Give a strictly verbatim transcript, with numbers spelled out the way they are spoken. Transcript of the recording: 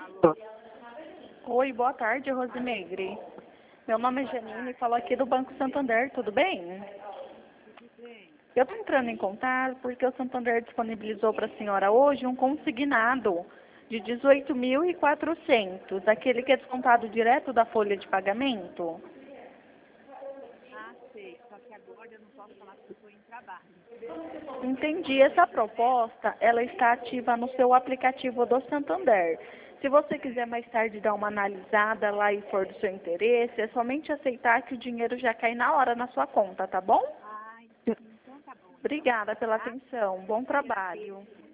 Oi, boa tarde, Rosimeire. Meu nome é Janine, falo aqui do Banco Santander, tudo bem? Eu estou entrando em contato porque o Santander disponibilizou para a senhora hoje um consignado de dezoito mil e quatrocentos, aquele que é descontado direto da folha de pagamento. Ah, sei. Só que agora eu não posso falar porque eu estou em trabalho. Entendi. Essa proposta, ela está ativa no seu aplicativo do Santander. Se você quiser mais tarde dar uma analisada lá e for do seu interesse, é somente aceitar que o dinheiro já cai na hora na sua conta, tá bom? Ah, então tá bom. Então, Obrigada pela tá? atenção. Bom trabalho.